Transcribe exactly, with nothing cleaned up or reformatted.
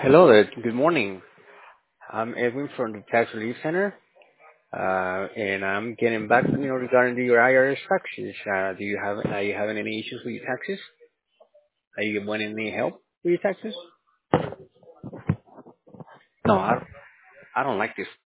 Hello there. Good morning. I'm Edwin from the Tax Relief Center, uh, and I'm getting back, you know, regarding your I R S taxes. Uh, do you have, are you having any issues with your taxes? Are you wanting any help with your taxes? No, I, I don't like this